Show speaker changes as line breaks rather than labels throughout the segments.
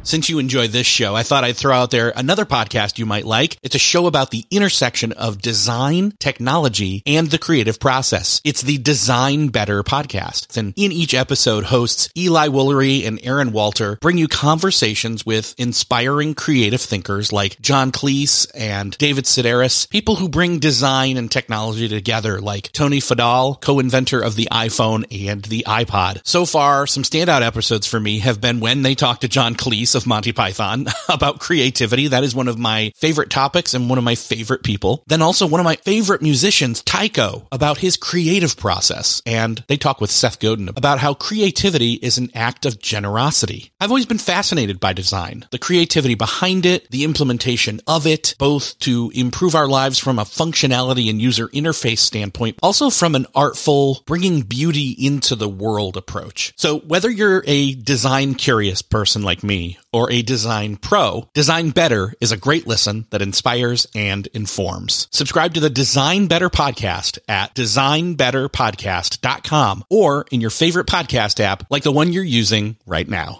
Since you enjoy this show, I thought I'd throw out there another podcast you might like. It's a show about the intersection of design, technology, and the creative process. It's the Design Better podcast. And in each episode, hosts Eli Woolery and Aaron Walter bring you conversations with inspiring creative thinkers like John Cleese and David Sedaris, people who bring design and technology together like Tony Fadal, co-inventor of the iPhone and the iPod. So far, some standout episodes for me have been when they talk to John Cleese of Monty Python about creativity. That is one of my favorite topics and one of my favorite people. Then also one of my favorite musicians, Tycho, about his creative process. And they talk with Seth Godin about how creativity is an act of generosity. I've always been fascinated by design, the creativity behind it, the implementation of it, both to improve our lives from a functionality and user interface standpoint, also from an artful, bringing beauty into the world approach. So whether you're a design curious person like me or a design pro, Design Better is a great listen that inspires and informs. Subscribe to the Design Better podcast at designbetterpodcast.com or in your favorite podcast app like the one you're using right now.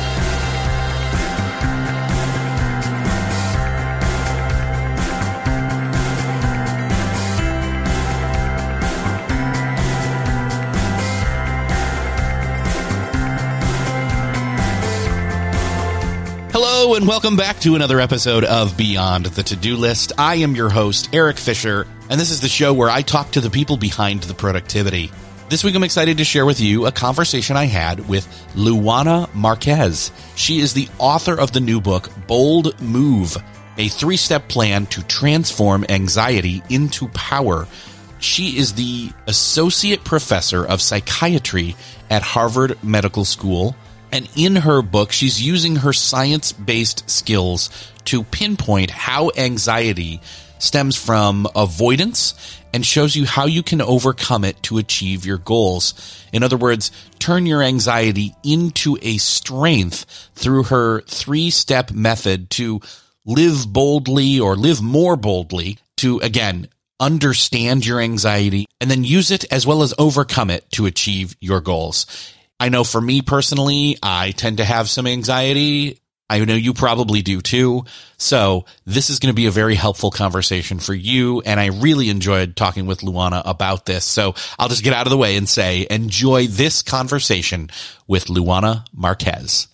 Hello and welcome back to another episode of Beyond the To-Do List. I am your host, Eric Fisher, and this is the show where I talk to the people behind the productivity. This week I'm excited to share with you a conversation I had with Luana Marquez. She is the author of the new book, Bold Move, a 3-step plan to transform anxiety into power. She is the associate professor of psychiatry at Harvard Medical School. And in her book, she's using her science-based skills to pinpoint how anxiety stems from avoidance and shows you how you can overcome it to achieve your goals. In other words, turn your anxiety into a strength through her 3-step method to live boldly or live more boldly to, again, understand your anxiety and then use it as well as overcome it to achieve your goals. I know for me personally, I tend to have some anxiety. I know you probably do too. So this is going to be a very helpful conversation for you. And I really enjoyed talking with Luana about this. So I'll just get out of the way and say, enjoy this conversation with Luana Marquez.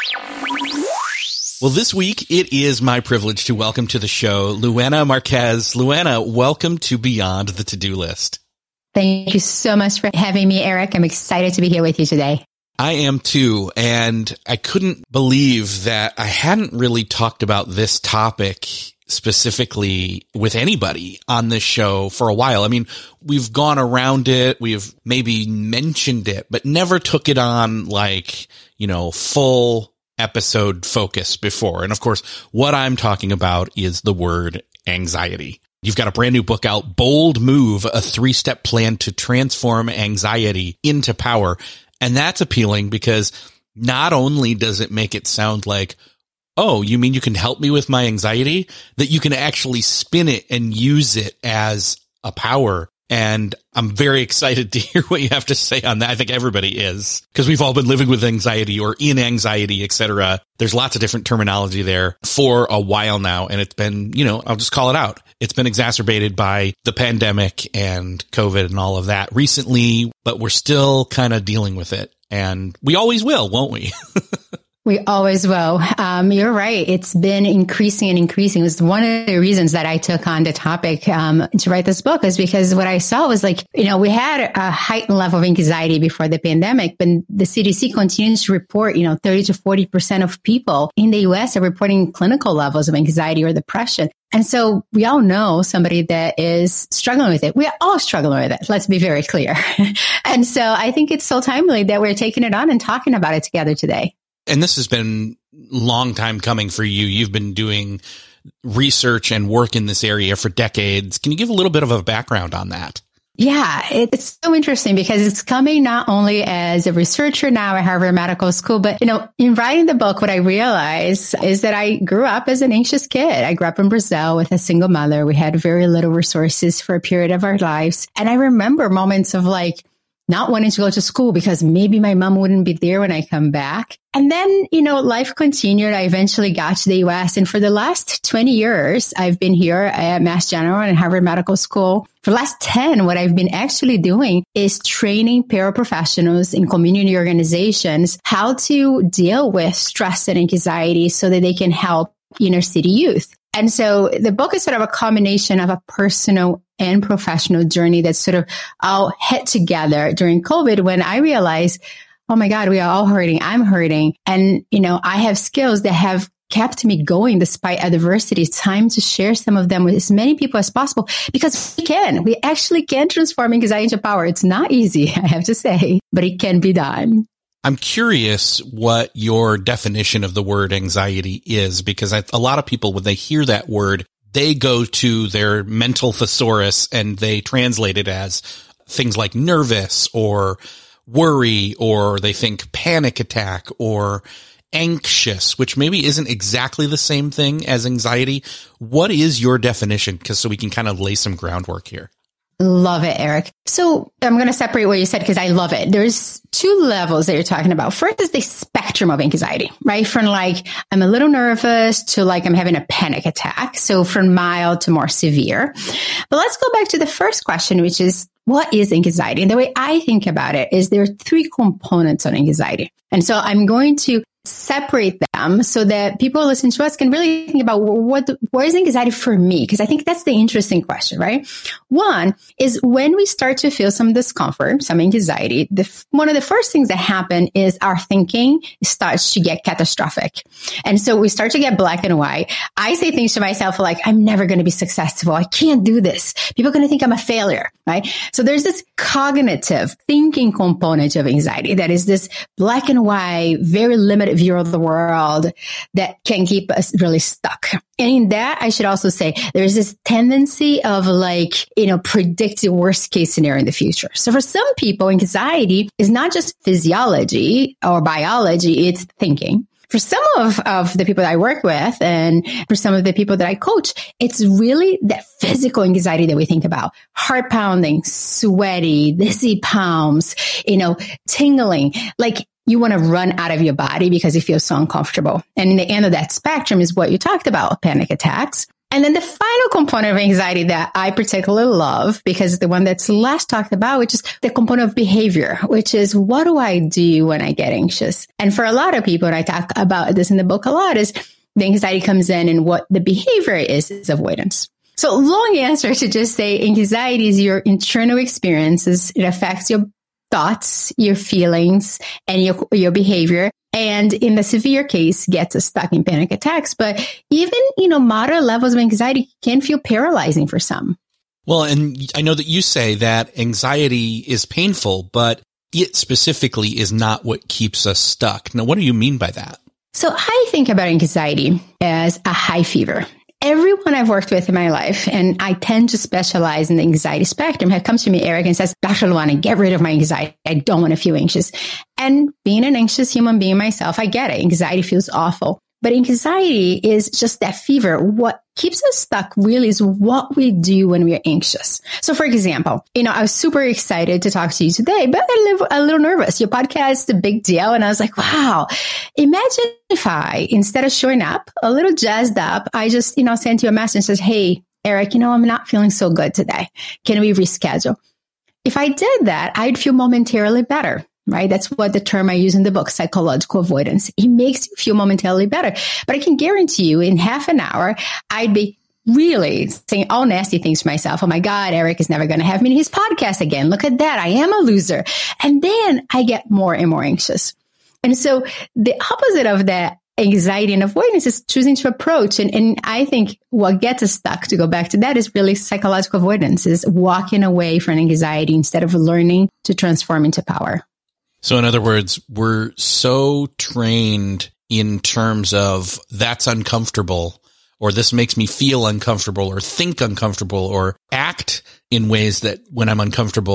Well, this week, it is my privilege to welcome to the show Luana Marquez. Luana, welcome to Beyond the To-Do List.
Thank you so much for having me, Eric. I'm excited to be here with you today.
I am too, and I couldn't believe that I hadn't really talked about this topic specifically with anybody on this show for a while. I mean, we've gone around it, we've maybe mentioned it, but never took it on like, full episode focus before. And of course, what I'm talking about is the word anxiety. You've got a brand new book out, Bold Move, a 3-step plan to transform anxiety into power. And that's appealing because not only does it make it sound like, oh, you mean you can help me with my anxiety? That you can actually spin it and use it as a power. And I'm very excited to hear what you have to say on that. I think everybody is, because we've all been living with anxiety or in anxiety, etc. There's lots of different terminology there for a while now. And it's been, I'll just call it out. It's been exacerbated by the pandemic and COVID and all of that recently, but we're still kind of dealing with it. And we always will, won't we?
We always will. You're right. It's been increasing and increasing. It was one of the reasons that I took on the topic to write this book, is because what I saw was like, we had a heightened level of anxiety before the pandemic, but the CDC continues to report, 30 to 40% of people in the US are reporting clinical levels of anxiety or depression. And so we all know somebody that is struggling with it. We are all struggling with it. Let's be very clear. And so I think it's so timely that we're taking it on and talking about it together today.
And this has been a long time coming for you. You've been doing research and work in this area for decades. Can you give a little bit of a background on that?
Yeah, it's so interesting because it's coming not only as a researcher now at Harvard Medical School, but, in writing the book, what I realized is that I grew up as an anxious kid. I grew up in Brazil with a single mother. We had very little resources for a period of our lives. And I remember moments of like, not wanting to go to school because maybe my mom wouldn't be there when I come back. And then, life continued. I eventually got to the US. And for the last 20 years, I've been here at Mass General and Harvard Medical School. For the last 10, what I've been actually doing is training paraprofessionals in community organizations how to deal with stress and anxiety so that they can help inner city youth. And so the book is sort of a combination of a personal and professional journey that sort of all hit together during COVID when I realized, oh my God, we are all hurting. I'm hurting. And, I have skills that have kept me going despite adversity. It's time to share some of them with as many people as possible because we actually can transform anxiety into power. It's not easy, I have to say, but it can be done.
I'm curious what your definition of the word anxiety is, because a lot of people, when they hear that word, they go to their mental thesaurus and they translate it as things like nervous or worry, or they think panic attack or anxious, which maybe isn't exactly the same thing as anxiety. What is your definition? So we can kind of lay some groundwork here.
Love it, Eric. So I'm going to separate what you said because I love it. There's two levels that you're talking about. First is the spectrum of anxiety, right? From I'm a little nervous to I'm having a panic attack. So from mild to more severe. But let's go back to the first question, which is, what is anxiety? And the way I think about it is there are three components on anxiety. And so I'm going to separate them so that people listening to us can really think about what is anxiety for me? Because I think that's the interesting question, right? One is when we start to feel some discomfort, some anxiety, one of the first things that happen is our thinking starts to get catastrophic. And so we start to get black and white. I say things to myself I'm never going to be successful. I can't do this. People are going to think I'm a failure, right? So there's this cognitive thinking component of anxiety that is this black and white, very limited view of the world that can keep us really stuck. And in that, I should also say there's this tendency of predict the worst case scenario in the future. So for some people, anxiety is not just physiology or biology, it's thinking. For some of the people that I work with and for some of the people that I coach, it's really that physical anxiety that we think about. Heart pounding, sweaty, dizzy palms, tingling. You want to run out of your body because you feel so uncomfortable. And in the end of that spectrum is what you talked about, panic attacks. And then the final component of anxiety that I particularly love, because it's the one that's less talked about, which is the component of behavior, which is what do I do when I get anxious? And for a lot of people, and I talk about this in the book a lot, is the anxiety comes in and what the behavior is avoidance. So long answer to just say anxiety is your internal experiences. It affects your thoughts, your feelings, and your behavior. And in the severe case, gets us stuck in panic attacks. But even, moderate levels of anxiety can feel paralyzing for some.
Well, and I know that you say that anxiety is painful, but it specifically is not what keeps us stuck. Now, what do you mean by that?
So I think about anxiety as a high fever. Everyone I've worked with in my life, and I tend to specialize in the anxiety spectrum, have come to me, Eric, and says, Dr. Luana, get rid of my anxiety. I don't want to feel anxious. And being an anxious human being myself, I get it. Anxiety feels awful. But anxiety is just that fever. What keeps us stuck really is what we do when we are anxious. So for example, I was super excited to talk to you today, but a little nervous. Your podcast is a big deal. And I was like, wow, imagine if I, instead of showing up a little jazzed up, I just, sent you a message and says, hey, Eric, I'm not feeling so good today. Can we reschedule? If I did that, I'd feel momentarily better. Right? That's what the term I use in the book, psychological avoidance. It makes you feel momentarily better. But I can guarantee you in half an hour, I'd be really saying all nasty things to myself. Oh my God, Eric is never going to have me in his podcast again. Look at that. I am a loser. And then I get more and more anxious. And so the opposite of that anxiety and avoidance is choosing to approach. And I think what gets us stuck, to go back to that, is really psychological avoidance, is walking away from anxiety instead of learning to transform into power.
So in other words, we're so trained in terms of that's uncomfortable, or this makes me feel uncomfortable, or think uncomfortable, or act in ways that when I'm uncomfortable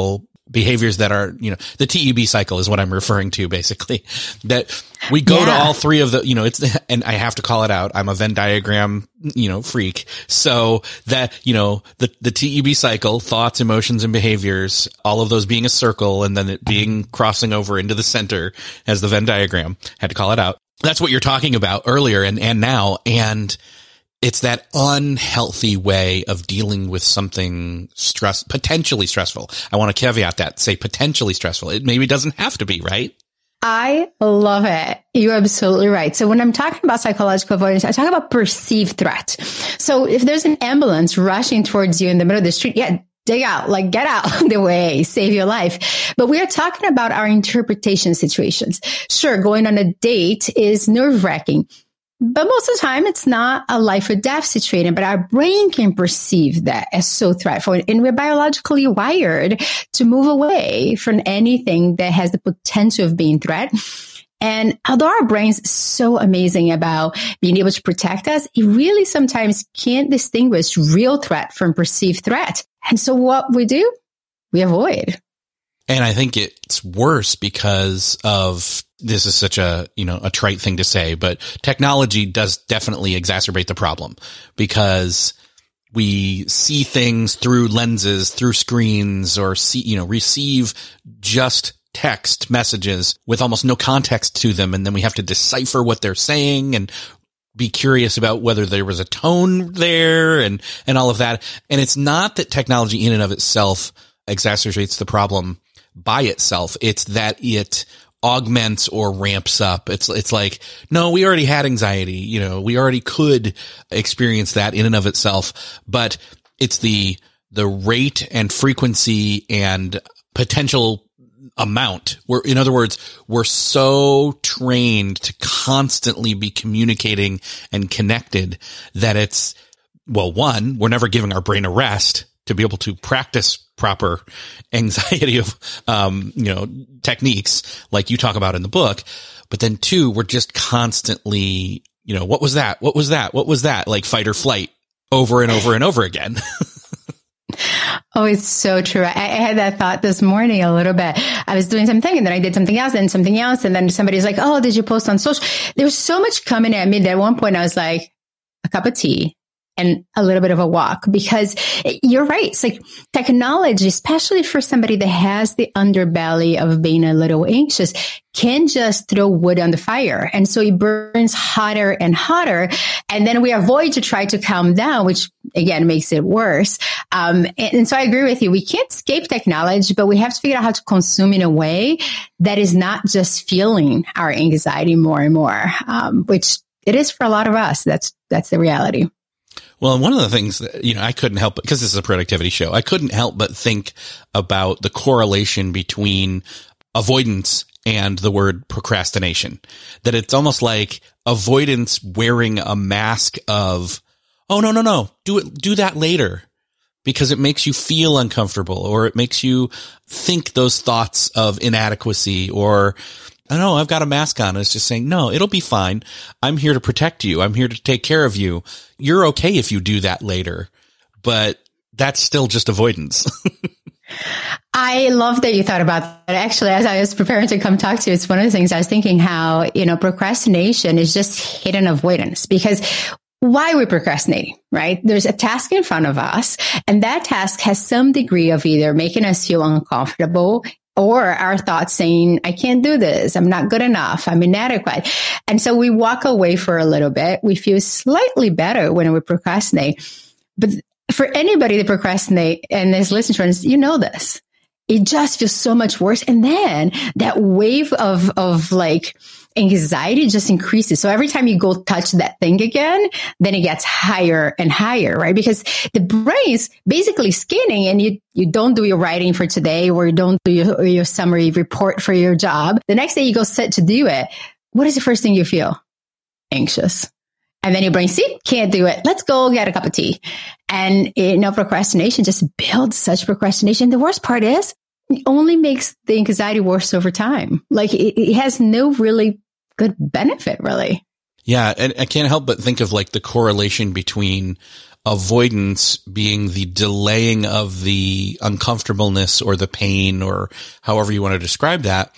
behaviors that are, the TEB cycle is what I'm referring to, basically, that we go to all three of the, and I have to call it out. I'm a Venn diagram, freak. So that, the TEB cycle, thoughts, emotions, and behaviors, all of those being a circle, and then it being crossing over into the center as the Venn diagram. Had to call it out. That's what you're talking about earlier and now. And it's that unhealthy way of dealing with something potentially stressful. I want to caveat that, say potentially stressful. It maybe doesn't have to be, right?
I love it. You're absolutely right. So when I'm talking about psychological avoidance, I talk about perceived threat. So if there's an ambulance rushing towards you in the middle of the street, dig out, get out of the way, save your life. But we are talking about our interpretation situations. Sure, going on a date is nerve-wracking. But most of the time, it's not a life or death situation, but our brain can perceive that as so threatful. And we're biologically wired to move away from anything that has the potential of being threat. And although our brain's so amazing about being able to protect us, it really sometimes can't distinguish real threat from perceived threat. And so what we do, we avoid.
And I think it's worse because of, this is such a trite thing to say, but technology does definitely exacerbate the problem because we see things through lenses, through screens, or receive just text messages with almost no context to them. And then we have to decipher what they're saying and be curious about whether there was a tone there and all of that. And it's not that technology in and of itself exacerbates the problem by itself. It's that it augments or ramps up. It's like, no, we already had anxiety. We already could experience that in and of itself, but it's the rate and frequency and potential amount. In other words, we're so trained to constantly be communicating and connected that it's, well, one, we're never giving our brain a rest to be able to practice proper anxiety of, techniques like you talk about in the book. But then two, we're just constantly, what was that? What was that? What was that? Like fight or flight over and over and over again.
Oh, it's so true. I had that thought this morning a little bit. I was doing something and then I did something else and something else. And then somebody's like, oh, did you post on social? There was so much coming at me that at one point I was like, a cup of tea and a little bit of a walk, because you're right. It's like technology, especially for somebody that has the underbelly of being a little anxious, can just throw wood on the fire. And so it burns hotter and hotter. And then we avoid to try to calm down, which again makes it worse. And so I agree with you. We can't escape technology, but we have to figure out how to consume in a way that is not just fueling our anxiety more and more, which it is for a lot of us. That's the reality.
Well, and one of the things that, I couldn't help, because this is a productivity show, I couldn't help but think about the correlation between avoidance and the word procrastination. That it's almost like avoidance wearing a mask of, oh, no, do that later, because it makes you feel uncomfortable, or it makes you think those thoughts of inadequacy, or I don't know, I've got a mask on. It's just saying, no, it'll be fine. I'm here to protect you. I'm here to take care of you. You're okay if you do that later, but that's still just avoidance.
I love that you thought about that. Actually, as I was preparing to come talk to you, it's one of the things I was thinking how, procrastination is just hidden avoidance, because why are we procrastinating, right? There's a task in front of us, and that task has some degree of either making us feel uncomfortable or our thoughts saying, I can't do this. I'm not good enough. I'm inadequate. And so we walk away for a little bit. We feel slightly better when we procrastinate. But for anybody that procrastinate and is listening to us, this. It just feels so much worse. And then that wave of anxiety just increases. So every time you go touch that thing again, then it gets higher and higher, right? Because the brain's basically scanning, and you don't do your writing for today, or you don't do your summary report for your job. The next day you go sit to do it. What is the first thing you feel? Anxious. And then your brain, see, can't do it. Let's go get a cup of tea. And procrastination just builds such procrastination. The worst part is it only makes the anxiety worse over time. Like it has no really good benefit, really.
Yeah. And I can't help but think of like the correlation between avoidance being the delaying of the uncomfortableness or the pain or however you want to describe that,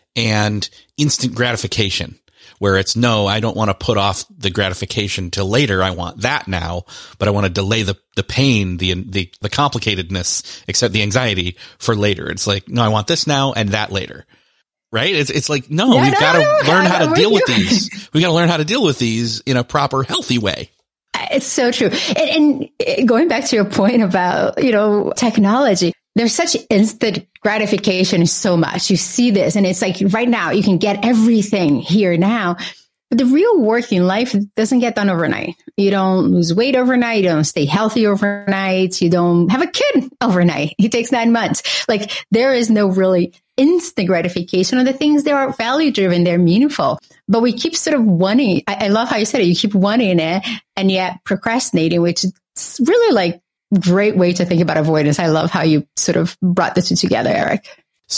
and instant gratification, where it's, no, I don't want to put off the gratification till later. I want that now, but I want to delay the pain, the complicatedness, except the anxiety for later. It's like, no, I want this now and that later. Right? It's like, no, we've got to learn how to deal with these. We got to learn how to deal with these in a proper, healthy way.
It's so true. And going back to your point about, technology, there's such instant gratification so much. You see this and it's like right now you can get everything here now. But the real work in life doesn't get done overnight. You don't lose weight overnight. You don't stay healthy overnight. You don't have a kid overnight. It takes 9 months. Like there is no really instant gratification on the things that are value driven. They're meaningful, but we keep sort of wanting. I love how you said it. You keep wanting it and yet procrastinating, which is really like great way to think about avoidance. I love how you sort of brought the two together, Eric.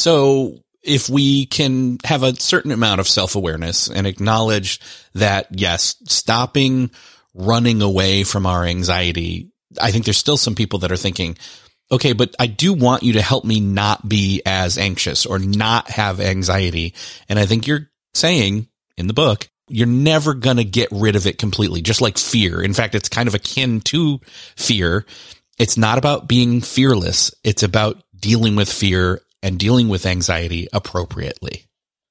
So if we can have a certain amount of self-awareness and acknowledge that, yes, stopping running away from our anxiety, I think there's still some people that are thinking, okay, but I do want you to help me not be as anxious or not have anxiety. And I think you're saying in the book, you're never going to get rid of it completely, just like fear. In fact, it's kind of akin to fear. It's not about being fearless. It's about dealing with fear and dealing with anxiety appropriately.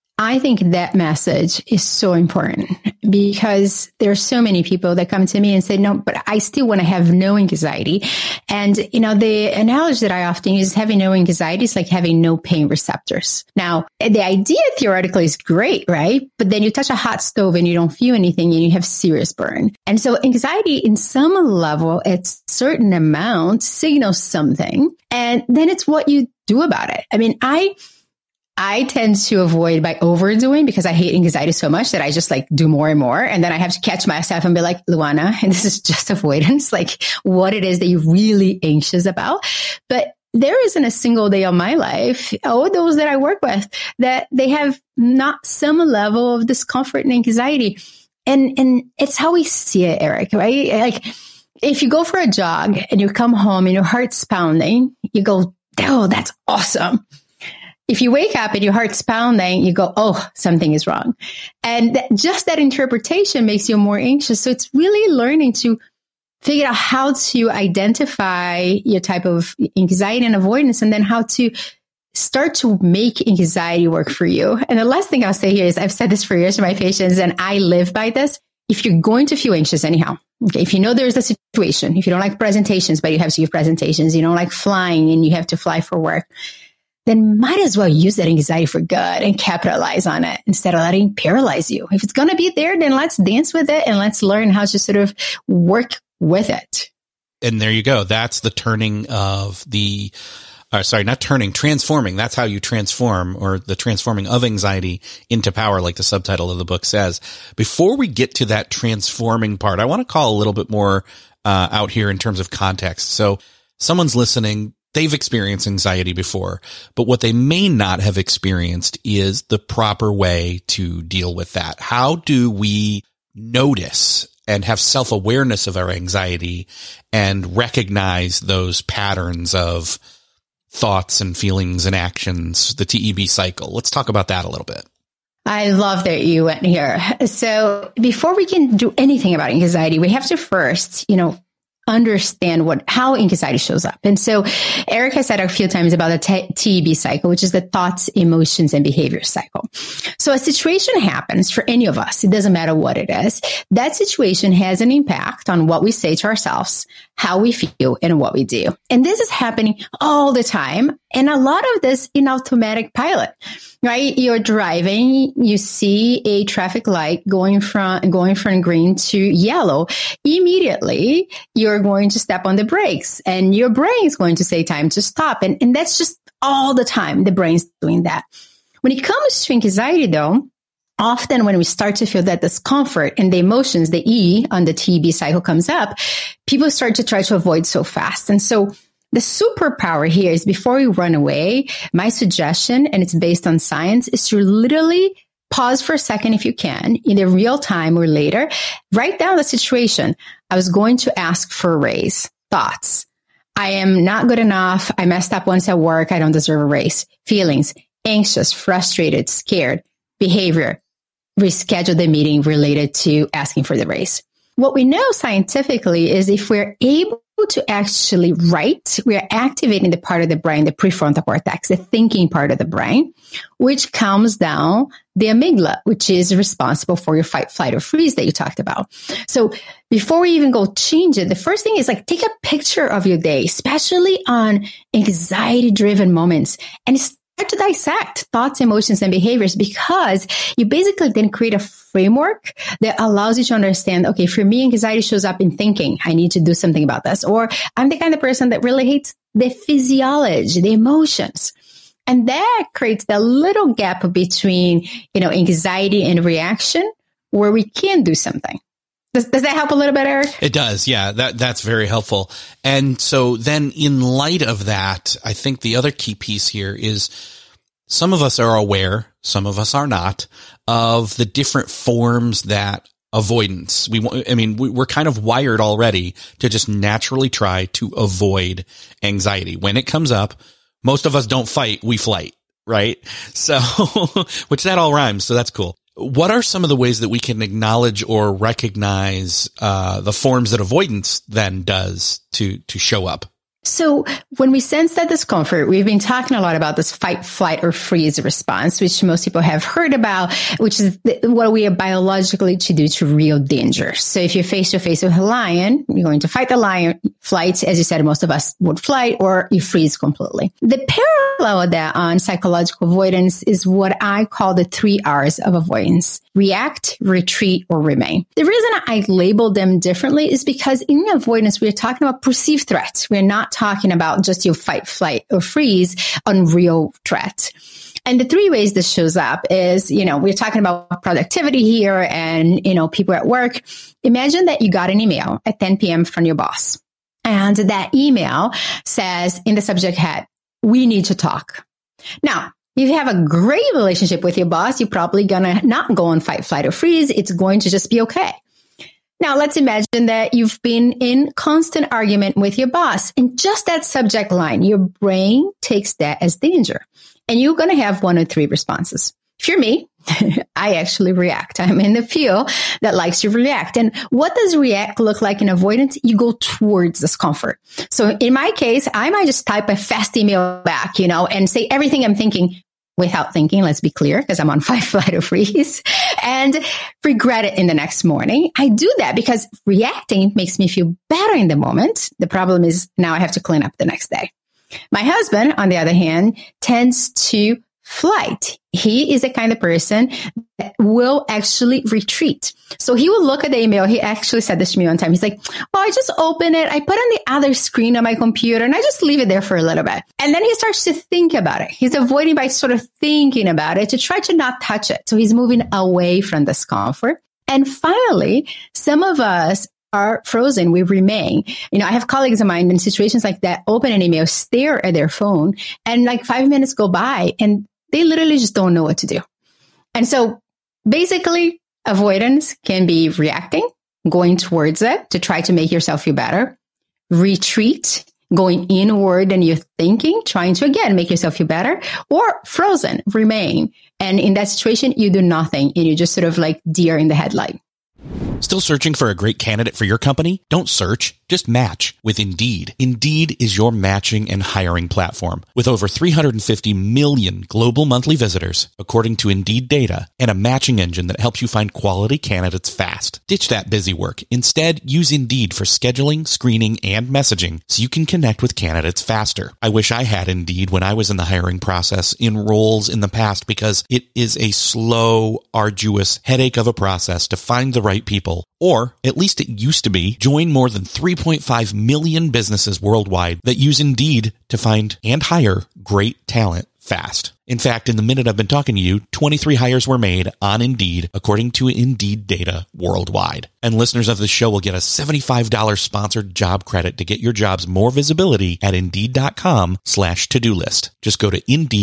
I think that message is so important because there are so many people that come to me and say, no, but I still want to have no anxiety. And, the analogy that I often use is having no anxiety is like having no pain receptors. Now, the idea theoretically is great, right? But then you touch a hot stove and you don't feel anything and you have serious burn. And so anxiety in some level, at certain amount signals something. And then it's what you do about it. I mean, I tend to avoid by overdoing because I hate anxiety so much that I just like do more and more. And then I have to catch myself and be like, Luana, and this is just avoidance, like what it is that you're really anxious about. But there isn't a single day of my life, or those that I work with, that they have not some level of discomfort and anxiety. And it's how we see it, Eric, right? Like if you go for a jog and you come home and your heart's pounding, you go, oh, that's awesome. If you wake up and your heart's pounding, you go, oh, something is wrong. And just that interpretation makes you more anxious. So it's really learning to figure out how to identify your type of anxiety and avoidance, and then how to start to make anxiety work for you. And the last thing I'll say here is I've said this for years to my patients, and I live by this. If you're going to feel anxious anyhow, okay, if you know there's a situation, if you don't like presentations, but you have to give presentations, you don't like flying and you have to fly for work, then might as well use that anxiety for good and capitalize on it instead of letting it paralyze you. If it's going to be there, then let's dance with it and let's learn how to sort of work with it.
And there you go. That's the turning of transforming. That's how you transform, or the transforming of anxiety into power, like the subtitle of the book says. Before we get to that transforming part, I want to call a little bit more out here in terms of context. So someone's listening. They've experienced anxiety before, but what they may not have experienced is the proper way to deal with that. How do we notice and have self-awareness of our anxiety and recognize those patterns of thoughts and feelings and actions, the TEB cycle? Let's talk about that a little bit.
I love that you went here. So before we can do anything about anxiety, we have to first, understand how anxiety shows up. And so Eric has said a few times about the TEB cycle, which is the thoughts, emotions, and behavior cycle. So a situation happens for any of us. It doesn't matter what it is. That situation has an impact on what we say to ourselves, how we feel, and what we do. And this is happening all the time. And a lot of this in automatic pilot, right? You're driving, you see a traffic light going from green to yellow. Immediately, you're going to step on the brakes and your brain is going to say time to stop. And that's just all the time. The brain's doing that. When it comes to anxiety, though, often when we start to feel that discomfort and the emotions, the E on the TEB cycle comes up, people start to try to avoid so fast. And so the superpower here is before we run away, my suggestion, and it's based on science, is to literally pause for a second if you can, either real time or later. Write down the situation. I was going to ask for a raise. Thoughts. I am not good enough. I messed up once at work. I don't deserve a raise. Feelings. Anxious, frustrated, scared. Behavior. Reschedule the meeting related to asking for the raise. What we know scientifically is if we're able to actually write, we are activating the part of the brain, the prefrontal cortex, the thinking part of the brain, which calms down the amygdala, which is responsible for your fight, flight, or freeze that you talked about. So before we even go change it, the first thing is like take a picture of your day, especially on anxiety-driven moments, and start to dissect thoughts, emotions, and behaviors, because you basically then create a framework that allows you to understand, okay, for me, anxiety shows up in thinking. I need to do something about this. Or I'm the kind of person that really hates the physiology, the emotions. And that creates the little gap between, anxiety and reaction where we can do something. Does that help a little bit, Eric?
It does. Yeah, that's very helpful. And so then in light of that, I think the other key piece here is some of us are aware, some of us are not, of the different forms that avoidance. We're kind of wired already to just naturally try to avoid anxiety. When it comes up, most of us don't fight, we flight, right? So, which that all rhymes. So that's cool. What are some of the ways that we can acknowledge or recognize the forms that avoidance then does to show up?
So when we sense that discomfort, we've been talking a lot about this fight, flight, or freeze response, which most people have heard about, which is what we are biologically to do to real danger. So if you're face to face with a lion, you're going to fight the lion. Flight, as you said, most of us would flight, or you freeze completely. The parallel of that on psychological avoidance is what I call the 3 R's of avoidance: react, retreat, or remain. The reason I label them differently is because in avoidance, we're talking about perceived threats. We're not talking about just your fight, flight, or freeze on real threat. And the 3 ways this shows up is, we're talking about productivity here and, people at work. Imagine that you got an email at 10 p.m. from your boss. And that email says in the subject head, "We need to talk." Now, if you have a great relationship with your boss, you're probably going to not go on fight, flight, or freeze. It's going to just be okay. Now, let's imagine that you've been in constant argument with your boss, and just that subject line, your brain takes that as danger, and you're going to have 1 or 3 responses. If you're me, I actually react. I'm in the field that likes to react. And what does react look like in avoidance? You go towards discomfort. So in my case, I might just type a fast email back, and say everything I'm thinking without thinking, let's be clear, because I'm on fight, flight, or freeze, and regret it in the next morning. I do that because reacting makes me feel better in the moment. The problem is now I have to clean up the next day. My husband, on the other hand, tends to flight. He is the kind of person that will actually retreat. So he will look at the email. He actually said this to me one time. He's like, "Oh, I just open it. I put on the other screen on my computer and I just leave it there for a little bit." And then he starts to think about it. He's avoiding by sort of thinking about it to try to not touch it. So he's moving away from discomfort. And finally, some of us are frozen. We remain. I have colleagues of mine in situations like that, open an email, stare at their phone, and like 5 minutes go by and they literally just don't know what to do. And so basically, avoidance can be reacting, going towards it to try to make yourself feel better. Retreat, going inward and you're thinking, trying to, again, make yourself feel better. Or frozen, remain. And in that situation, you do nothing and you just sort of like deer in the headlight.
Still searching for a great candidate for your company? Don't search, just match with Indeed. Indeed is your matching and hiring platform. With over 350 million global monthly visitors, according to Indeed data, and a matching engine that helps you find quality candidates fast. Ditch that busy work. Instead, use Indeed for scheduling, screening, and messaging so you can connect with candidates faster. I wish I had Indeed when I was in the hiring process in roles in the past, because it is a slow, arduous headache of a process to find the right people. Or, at least it used to be. Join more than 3.5 million businesses worldwide that use Indeed to find and hire great talent fast. In fact, in the minute I've been talking to you, 23 hires were made on Indeed, according to Indeed data worldwide. And listeners of the show will get a $75 sponsored job credit to get your jobs more visibility at Indeed.com/to-do list. Just go to Indeed.com/to-do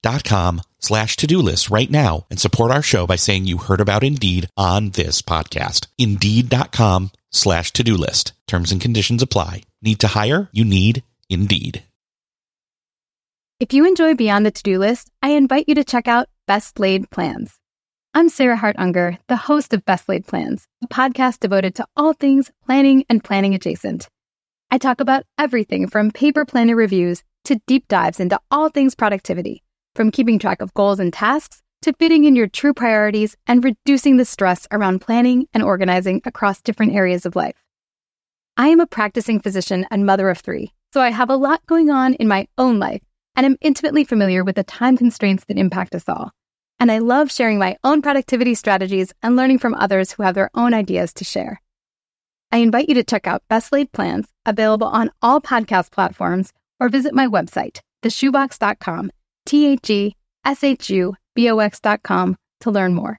Indeed.com/to-do list right now and support our show by saying you heard about Indeed on this podcast. Indeed.com/to-do list. Terms and conditions apply. Need to hire? You need Indeed.
If you enjoy Beyond the To-Do List, I invite you to check out Best Laid Plans. I'm Sarah Hart Unger, the host of Best Laid Plans, a podcast devoted to all things planning and planning adjacent. I talk about everything from paper planner reviews to deep dives into all things productivity, from keeping track of goals and tasks to fitting in your true priorities and reducing the stress around planning and organizing across different areas of life. I am a practicing physician and mother of 3, so I have a lot going on in my own life and am intimately familiar with the time constraints that impact us all. And I love sharing my own productivity strategies and learning from others who have their own ideas to share. I invite you to check out Best Laid Plans, available on all podcast platforms, or visit my website, theshoebox.com, theshubox.com, to learn more.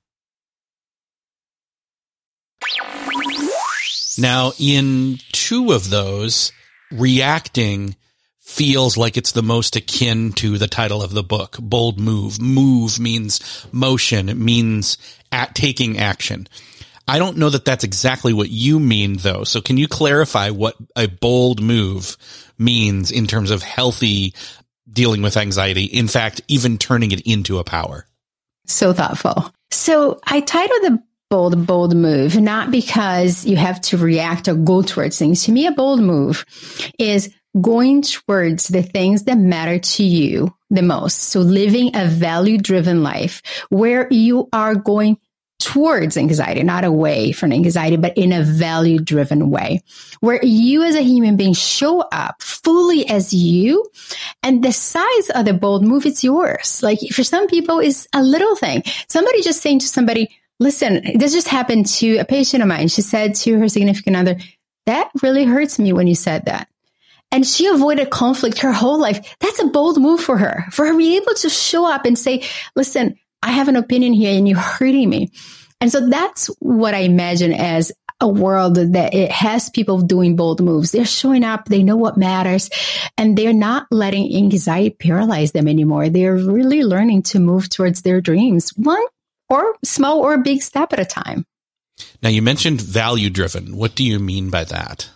Now, in 2 of those, reacting feels like it's the most akin to the title of the book, Bold Move. Move means motion. It means taking action. I don't know that that's exactly what you mean, though. So can you clarify what a bold move means in terms of healthy dealing with anxiety? In fact, even turning it into a power.
So thoughtful. So I titled the bold move, not because you have to react or go towards things. To me, a bold move is going towards the things that matter to you the most. So living a value-driven life where you are going towards anxiety, not away from anxiety, but in a value-driven way, where you as a human being show up fully as you, and the size of the bold move, it's yours. Like for some people, it's a little thing. Somebody just saying to somebody, listen, this just happened to a patient of mine. She said to her significant other, that really hurts me when you said that. And she avoided conflict her whole life. That's a bold move for her to be able to show up and say, listen, I have an opinion here and you're hurting me. And so that's what I imagine as a world that it has people doing bold moves. They're showing up. They know what matters, and they're not letting anxiety paralyze them anymore. They're really learning to move towards their dreams, one or small or big step at a time.
Now, you mentioned value driven. What do you mean by that?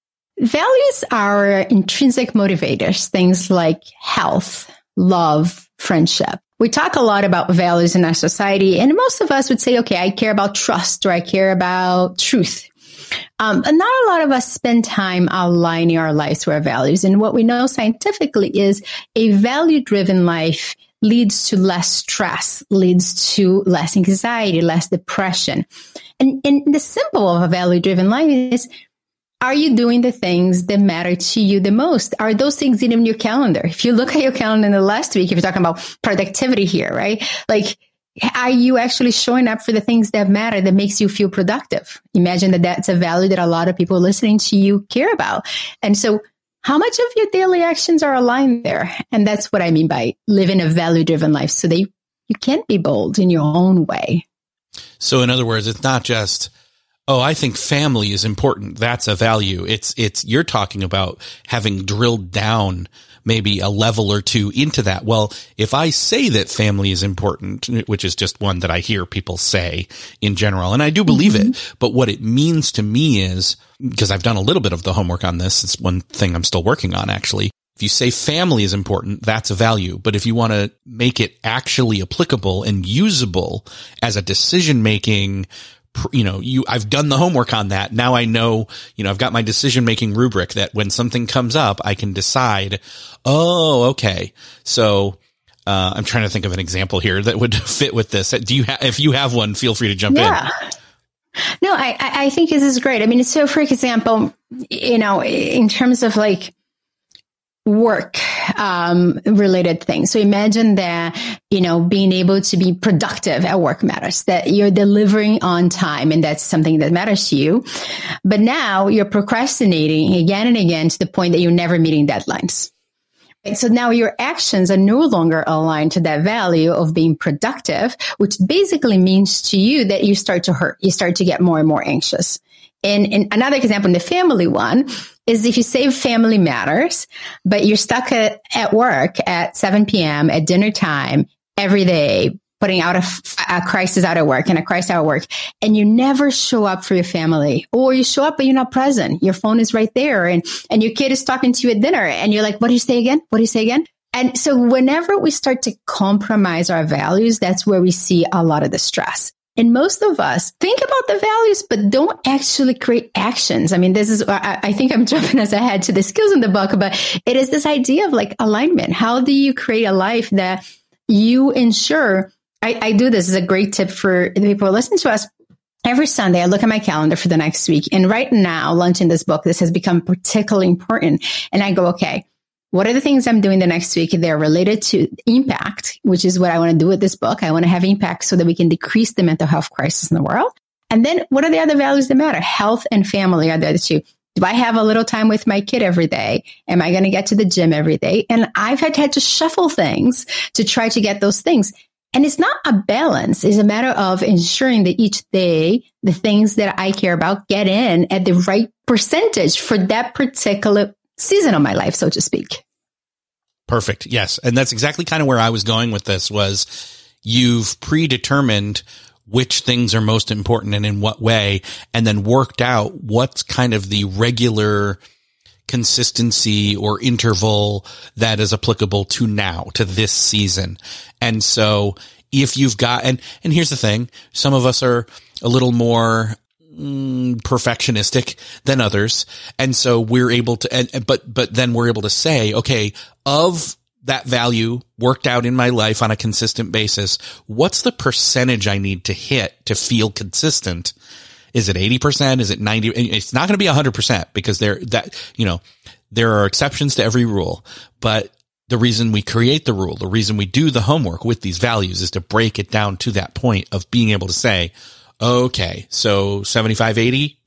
Values are intrinsic motivators, things like health, love, friendship. We talk a lot about values in our society, and most of us would say, okay, I care about trust or I care about truth. And not a lot of us spend time aligning our lives to our values. And what we know scientifically is a value-driven life leads to less stress, leads to less anxiety, less depression. And the symbol of a value-driven life is, are you doing the things that matter to you the most? Are those things in your calendar? If you look at your calendar in the last week, if you're talking about productivity here, right? Like, are you actually showing up for the things that matter, that makes you feel productive? Imagine that that's a value that a lot of people listening to you care about. And so how much of your daily actions are aligned there? And that's what I mean by living a value-driven life, so that you can be bold in your own way.
So in other words, it's not just, oh, I think family is important. That's a value. It's you're talking about having drilled down maybe a level or two into that. Well, if I say that family is important, which is just one that I hear people say in general, and I do believe it, but what it means to me is, because I've done a little bit of the homework on this, it's one thing I'm still working on actually. If you say family is important, that's a value. But if you want to make it actually applicable and usable as a decision-making, I've done the homework on that. Now I know, I've got my decision-making rubric that when something comes up, I can decide, oh, okay. So, I'm trying to think of an example here that would fit with this. If you have one, feel free to jump in.
No, I think this is great. I mean, so for example, in terms of like work related things. So imagine that, being able to be productive at work matters, that you're delivering on time, and that's something that matters to you. But now you're procrastinating again and again to the point that you're never meeting deadlines. And so now your actions are no longer aligned to that value of being productive, which basically means to you that you start to hurt. You start to get more and more anxious. And another example in the family one is if you say family matters, but you're stuck at work at 7 p.m. at dinner time every day, putting out a crisis out at work and a crisis out at work, and you never show up for your family, or you show up, but you're not present. Your phone is right there, and your kid is talking to you at dinner, and you're like, what do you say again? What do you say again? And so whenever we start to compromise our values, that's where we see a lot of the stress. And most of us think about the values, but don't actually create actions. I mean, this is, I think I'm jumping as ahead to the skills in the book, but it is this idea of like alignment. How do you create a life that you ensure? I do this as a great tip for the people who listen to us. Every Sunday, I look at my calendar for the next week. And right now, launching this book, this has become particularly important. And I go, okay, what are the things I'm doing the next week? They're related to impact, which is what I want to do with this book. I want to have impact so that we can decrease the mental health crisis in the world. And then what are the other values that matter? Health and family are the other two. Do I have a little time with my kid every day? Am I going to get to the gym every day? And I've had to shuffle things to try to get those things. And it's not a balance. It's a matter of ensuring that each day, the things that I care about get in at the right percentage for that particular season of my life, so to speak.
Perfect. Yes. And that's exactly kind of where I was going with this was you've predetermined which things are most important and in what way, and then worked out what's kind of the regular consistency or interval that is applicable to now, to this season. And so if you've got, and here's the thing, some of us are a little more perfectionistic than others. And so we're able to, but then we're able to say, okay, of that value worked out in my life on a consistent basis, what's the percentage I need to hit to feel consistent? Is it 80%? Is it 90%? It's not going to be 100% because there are exceptions to every rule, but the reason we create the rule, the reason we do the homework with these values is to break it down to that point of being able to say, okay, so 75-80,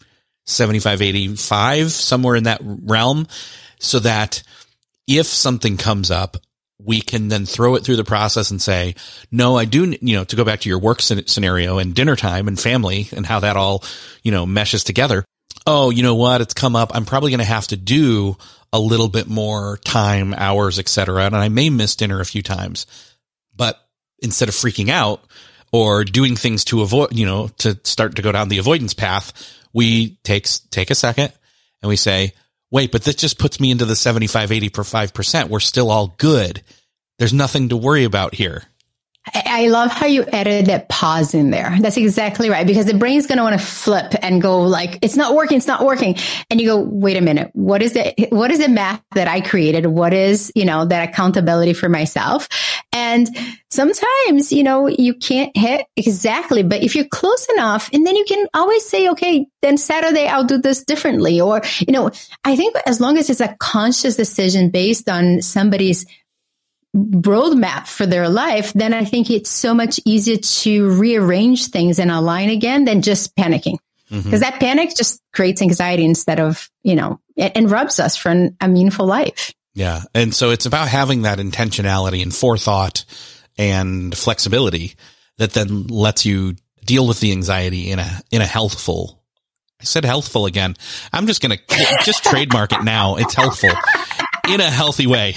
75-85, somewhere in that realm, so that if something comes up, we can then throw it through the process and say, no, I do, to go back to your work scenario and dinner time and family and how that all, meshes together. Oh, you know what? It's come up. I'm probably going to have to do a little bit more time, hours, et cetera. And I may miss dinner a few times, but instead of freaking out or doing things to avoid, to start to go down the avoidance path, we take a second and we say, wait, but this just puts me into the 75-80%. We're still all good. There's nothing to worry about here.
I love how you added that pause in there. That's exactly right. Because the brain's going to want to flip and go like, it's not working. It's not working. And you go, wait a minute. What is the math that I created? What is, that accountability for myself? And sometimes, you can't hit exactly, but if you're close enough, and then you can always say, okay, then Saturday I'll do this differently. Or, I think as long as it's a conscious decision based on somebody's roadmap for their life, then I think it's so much easier to rearrange things and align again than just panicking. Because that panic just creates anxiety instead of, and robs us from a meaningful life.
Yeah. And so it's about having that intentionality and forethought and flexibility that then lets you deal with the anxiety in a healthful, I said healthful again. I'm just going to just trademark it now. It's healthful in a healthy way.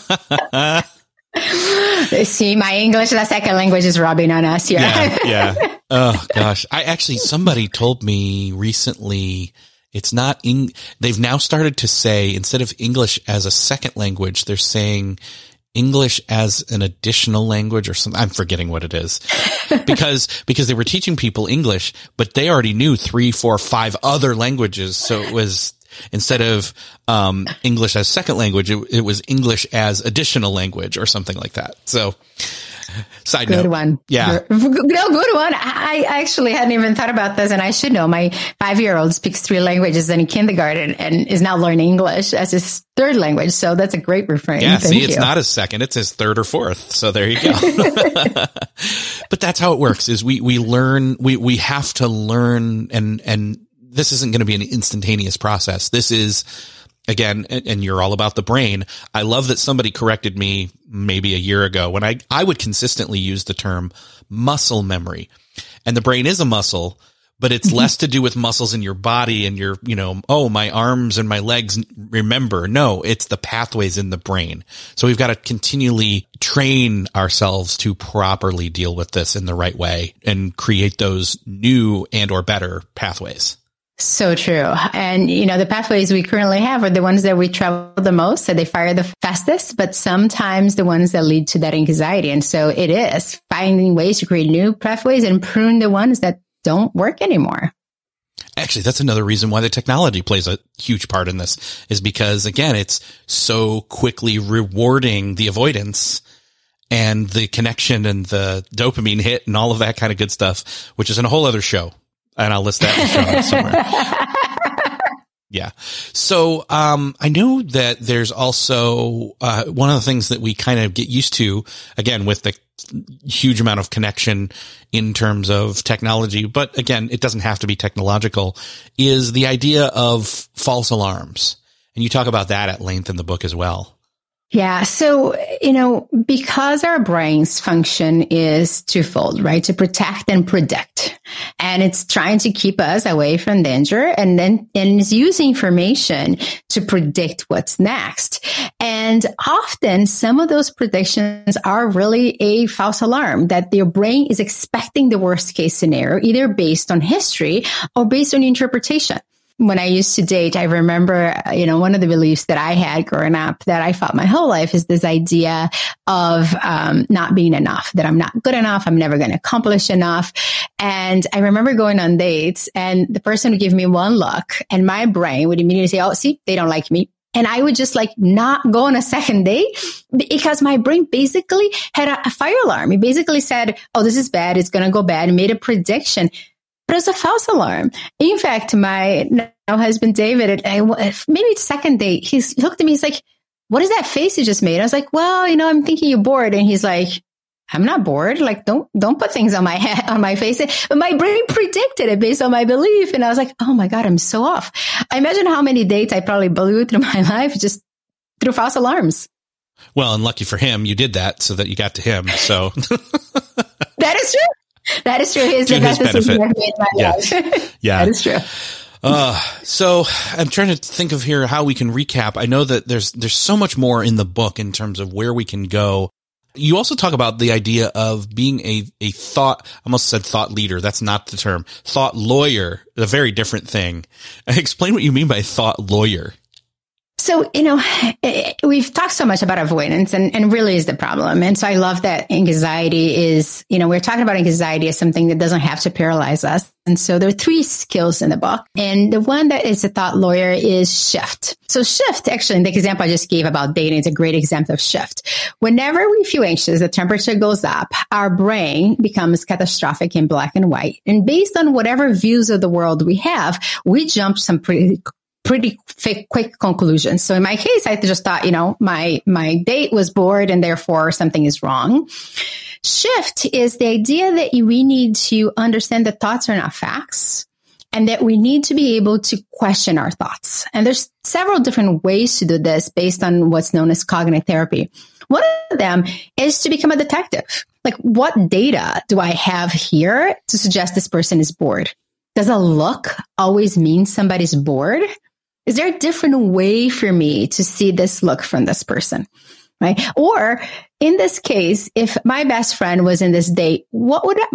See, my English, the second language, is rubbing on us here.
Yeah. Oh gosh. Somebody told me recently they've now started to say, instead of English as a second language, they're saying English as an additional language or something. I'm forgetting what it is because they were teaching people English, but they already knew 3, 4, 5 other languages. So it was, instead of English as second language, it was English as additional language or something like that. So, side note.
Good one.
Yeah.
Good one. I actually hadn't even thought about this, and I should know. My 5-year-old speaks 3 languages in kindergarten and is now learning English as his 3rd language. So that's a great refrain.
Yeah. It's not his second; it's his 3rd or 4th. So there you go. But that's how it works. Is we learn. We have to learn and. This isn't going to be an instantaneous process. This is again, and you're all about the brain. I love that somebody corrected me maybe a year ago when I would consistently use the term muscle memory. And the brain is a muscle, but it's less to do with muscles in your body and your, oh, my arms and my legs remember. No, it's the pathways in the brain. So we've got to continually train ourselves to properly deal with this in the right way and create those new and or better pathways.
So true. And, the pathways we currently have are the ones that we travel the most, so they fire the fastest, but sometimes the ones that lead to that anxiety. And so it is finding ways to create new pathways and prune the ones that don't work anymore.
Actually, that's another reason why the technology plays a huge part in this, is because, again, it's so quickly rewarding the avoidance and the connection and the dopamine hit and all of that kind of good stuff, which is in a whole other show. And I'll list that in the show notes somewhere. Yeah. So, I know that there's also, one of the things that we kind of get used to, again, with the huge amount of connection in terms of technology, but again, it doesn't have to be technological, is the idea of false alarms. And you talk about that at length in the book as well.
Yeah. So, because our brain's function is twofold, right? To protect and predict. And it's trying to keep us away from danger and it's using information to predict what's next. And often some of those predictions are really a false alarm, that your brain is expecting the worst case scenario, either based on history or based on interpretation. When I used to date, I remember, one of the beliefs that I had growing up that I fought my whole life is this idea of not being enough, that I'm not good enough. I'm never going to accomplish enough. And I remember going on dates and the person would give me one look and my brain would immediately say, oh, see, they don't like me. And I would just not go on a second date because my brain basically had a fire alarm. It basically said, oh, this is bad. It's going to go bad, and made a prediction. But it's a false alarm. In fact, my now husband, David, maybe second date, he looked at me, he's like, what is that face you just made? I was like, well, I'm thinking you're bored. And he's like, I'm not bored. Don't put things on my head, on my face. But my brain predicted it based on my belief. And I was like, oh my God, I'm so off. I imagine how many dates I probably blew through my life just through false alarms.
Well, and lucky for him, you did that so that you got to him. So
that is true. That is true. He's the best decision I've made in my life.
Yeah.
That is true.
So I'm trying to think of here how we can recap. I know that there's so much more in the book in terms of where we can go. You also talk about the idea of being a thought, I almost said thought leader. That's not the term. Thought lawyer, a very different thing. Explain what you mean by thought lawyer.
So, we've talked so much about avoidance and really is the problem. And so I love that anxiety is, we're talking about anxiety as something that doesn't have to paralyze us. And so there are 3 skills in the book. And the one that is a thought lawyer is shift. So shift, actually, in the example I just gave about dating, is a great example of shift. Whenever we feel anxious, the temperature goes up, our brain becomes catastrophic in black and white. And based on whatever views of the world we have, we jump some pretty quick conclusions. So in my case, I just thought, my date was bored and therefore something is wrong. Shift is the idea that we need to understand that thoughts are not facts and that we need to be able to question our thoughts. And there's several different ways to do this based on what's known as cognitive therapy. One of them is to become a detective. Like, what data do I have here to suggest this person is bored? Does a look always mean somebody's bored? Is there a different way for me to see this look from this person? Right? Or in this case, if my best friend was in this date, what would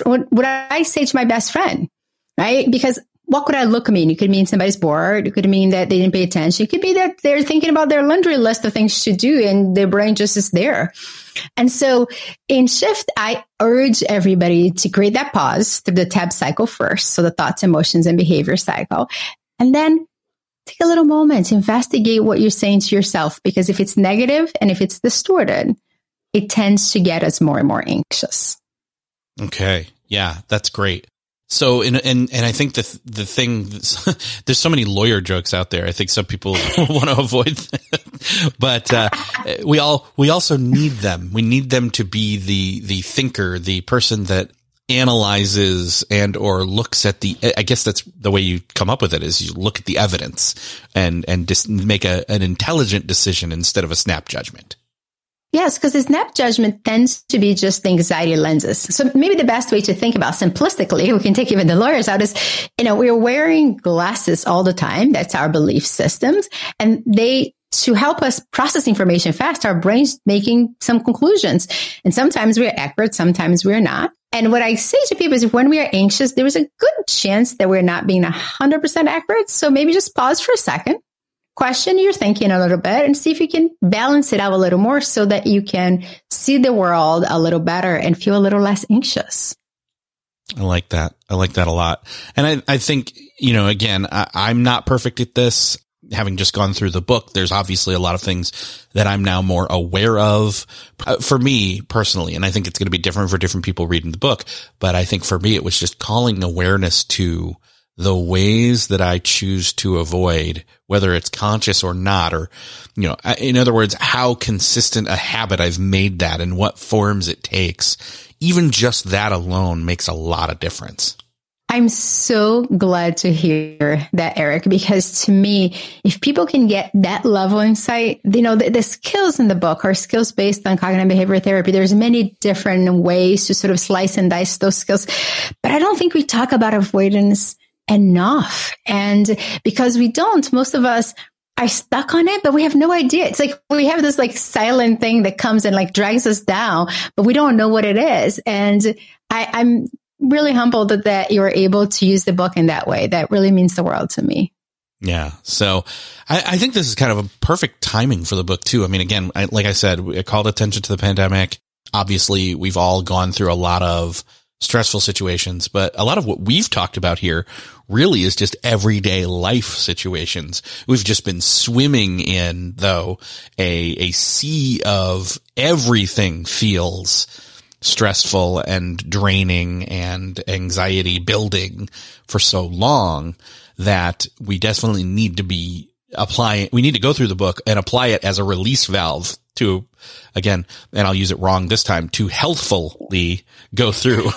I say to my best friend? Right? Because what could I look mean? It could mean somebody's bored. It could mean that they didn't pay attention. It could be that they're thinking about their laundry list of things to do and their brain just is there. And so in Shift, I urge everybody to create that pause through the TEB cycle first. So the thoughts, emotions, and behavior cycle. And then take a little moment to investigate what you're saying to yourself, because if it's negative and if it's distorted, it tends to get us more and more anxious. Okay.
Yeah, that's great. So, and I think the thing, there's so many lawyer jokes out there. I think some people want to avoid that. But, we also need them. We need them to be the thinker, the person that analyzes and or looks at I guess that's the way you come up with it, is you look at the evidence and just make an intelligent decision instead of a snap judgment.
Yes, because the snap judgment tends to be just the anxiety lenses. So maybe the best way to think about simplistically, we can take even the lawyers out, is, we're wearing glasses all the time. That's our belief systems. And to help us process information fast, our brain's making some conclusions. And sometimes we're accurate, sometimes we're not. And what I say to people is, when we are anxious, there is a good chance that we're not being 100% accurate. So maybe just pause for a second, question your thinking a little bit, and see if you can balance it out a little more so that you can see the world a little better and feel a little less anxious.
I like that. I like that a lot. And I think, again, I'm not perfect at this. Having just gone through the book, there's obviously a lot of things that I'm now more aware of for me personally. And I think it's going to be different for different people reading the book. But I think for me, it was just calling awareness to the ways that I choose to avoid, whether it's conscious or not, or, in other words, how consistent a habit I've made that and what forms it takes. Even just that alone makes a lot of difference.
I'm so glad to hear that, Eric, because to me, if people can get that level of insight, the skills in the book are skills based on cognitive behavioral therapy. There's many different ways to sort of slice and dice those skills, but I don't think we talk about avoidance enough. And because we don't, most of us are stuck on it, but we have no idea. It's like we have this silent thing that comes and drags us down, but we don't know what it is. And I'm really humbled that you were able to use the book in that way. That really means the world to me.
Yeah. So I think this is kind of a perfect timing for the book too. I mean, again, like I said, I called attention to the pandemic. Obviously, we've all gone through a lot of stressful situations, but a lot of what we've talked about here really is just everyday life situations. We've just been swimming in, though, a sea of everything feels stressful and draining and anxiety building for so long that we definitely need to be we need to go through the book and apply it as a release valve to, again, and I'll use it wrong this time, to healthfully go through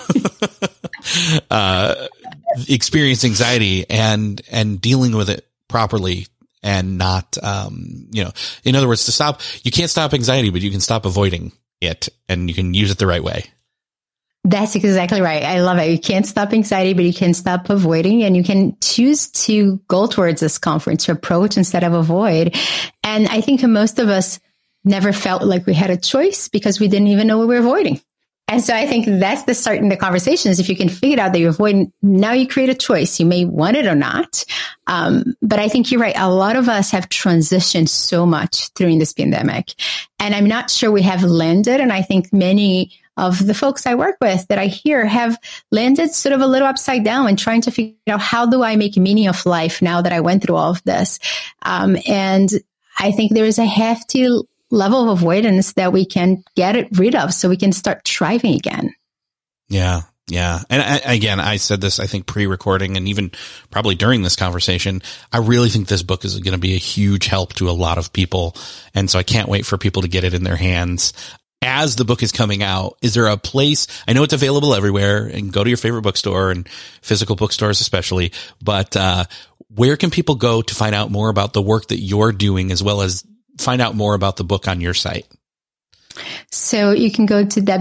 experience anxiety and dealing with it properly and not, in other words, you can't stop anxiety, but you can stop avoiding it, and you can use it the right way.
That's exactly right. I love it. You can't stop anxiety, but you can stop avoiding, and you can choose to go towards this conference, to approach instead of avoid. And I think most of us never felt like we had a choice because we didn't even know what we were avoiding. And so I think that's the start in the conversation, is if you can figure out that you're avoiding, now you create a choice. You may want it or not. But I think you're right. A lot of us have transitioned so much during this pandemic, and I'm not sure we have landed. And I think many of the folks I work with that I hear have landed sort of a little upside down and trying to figure out, how do I make meaning of life now that I went through all of this? And I think there is a hefty level of avoidance that we can get rid of so we can start thriving again.
Yeah. Yeah. And I said this, I think, pre-recording and even probably during this conversation, I really think this book is going to be a huge help to a lot of people. And so I can't wait for people to get it in their hands. As the book is coming out, is there a place? I know it's available everywhere, and go to your favorite bookstore and physical bookstores especially, but where can people go to find out more about the work that you're doing, as well as find out more about the book on your site?
So you can go to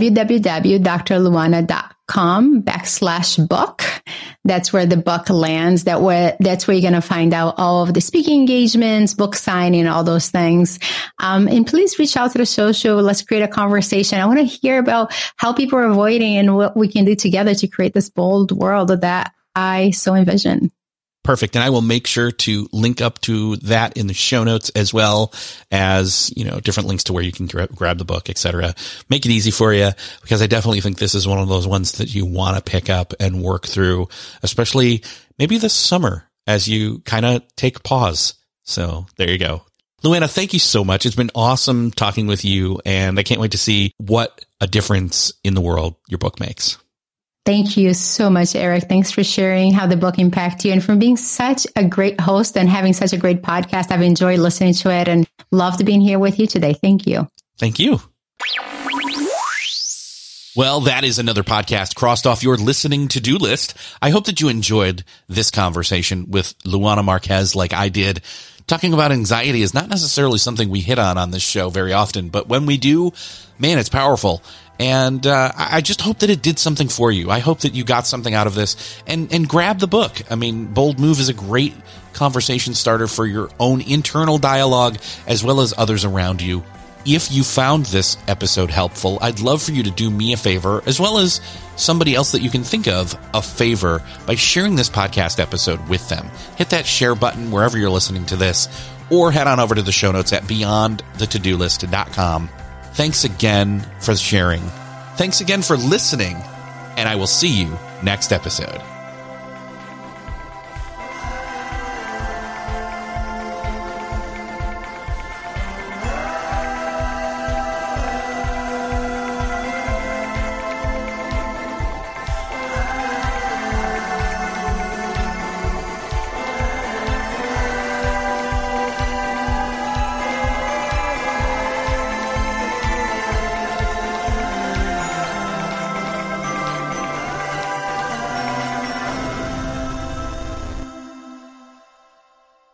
www.drluana.com/book. That's where the book lands. That's where you're going to find out all of the speaking engagements, book signing, all those things. And please reach out to the social. Let's create a conversation. I want to hear about how people are avoiding and what we can do together to create this bold world that I so envision.
Perfect. And I will make sure to link up to that in the show notes, as well as, different links to where you can grab the book, etc. Make it easy for you, because I definitely think this is one of those ones that you want to pick up and work through, especially maybe this summer as you kind of take pause. So there you go. Luana, thank you so much. It's been awesome talking with you, and I can't wait to see what a difference in the world your book makes.
Thank you so much, Eric. Thanks for sharing how the book impacted you and for being such a great host and having such a great podcast. I've enjoyed listening to it and loved being here with you today. Thank you.
Thank you. Well, that is another podcast crossed off your listening to-do list. I hope that you enjoyed this conversation with Luana Marquez like I did. Talking about anxiety is not necessarily something we hit on this show very often, but when we do, man, it's powerful. And I just hope that it did something for you. I hope that you got something out of this and grab the book. I mean, Bold Move is a great conversation starter for your own internal dialogue as well as others around you. If you found this episode helpful, I'd love for you to do me a favor, as well as somebody else that you can think of, a favor by sharing this podcast episode with them. Hit that share button wherever you're listening to this, or head on over to the show notes at beyondthetodolist.com. Thanks again for sharing. Thanks again for listening, and I will see you next episode.